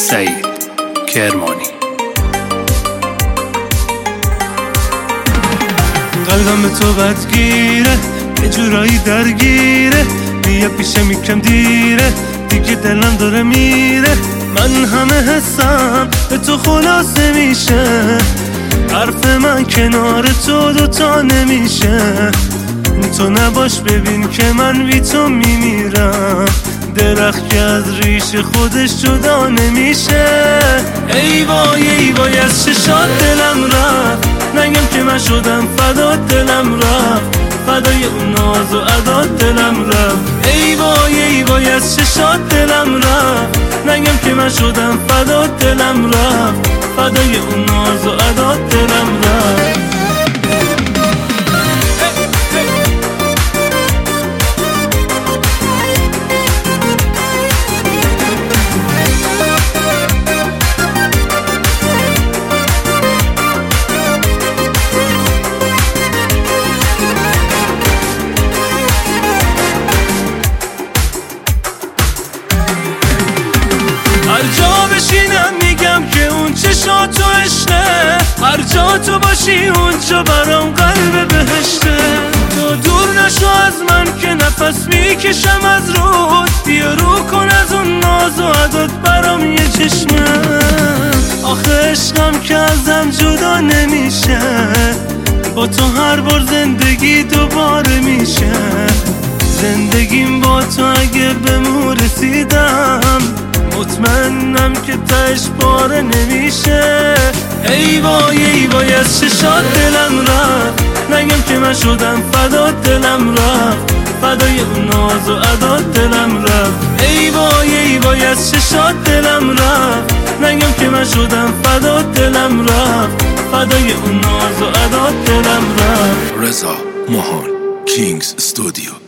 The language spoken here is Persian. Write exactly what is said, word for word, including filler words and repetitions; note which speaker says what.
Speaker 1: سعید کرمانی.
Speaker 2: قلبم تو بدگیره، یه جورایی درگیره، بیا پیشم یکم دیره، دیگه دلم داره میره. من همه حسم به تو خلاصه میشه، حرف من کنار تو دوتا نمیشه. تو نباش ببین که من بی تو میمیرم، درخت که از ریش خودش جدا نمیشه. ای وای ای وای از چشات دلم رفت، نگم که من شدم فدا دلم رفت، فدای اون ناز و عداد دلم رفت. ای وای ای وای از چشات دلم رفت، نگم که من شدم فدا دلم رفت، فدای اون ناز و عداد دلم رفت. هر جا بشینم میگم که اون چشاتو عشقه، هر جا تو باشی اونجا برام قلب بهشته. تو دور نشو از من که نفس میکشم از رود، بیا رو کن از اون ناز و عداد برام یه چشمه. آخه عشقم که ازم جدا نمیشه، با تو هر بار زندگی دوباره میشه. زندگیم با تو اگه به مو رسیدم، مطمئنم که تش پاره نمیشه. ای وای ای وای از چشات دلم رفت، نگم که من شدم فدا دلم رفت، فدای اون ناز و عداد دلم رفت. ای وای ای وای از چشات دلم رفت، نگم که من شدم فدا دلم رفت، فدای اون ناز و عداد دلم رفت.
Speaker 3: رضا ماهان کینگز استودیو.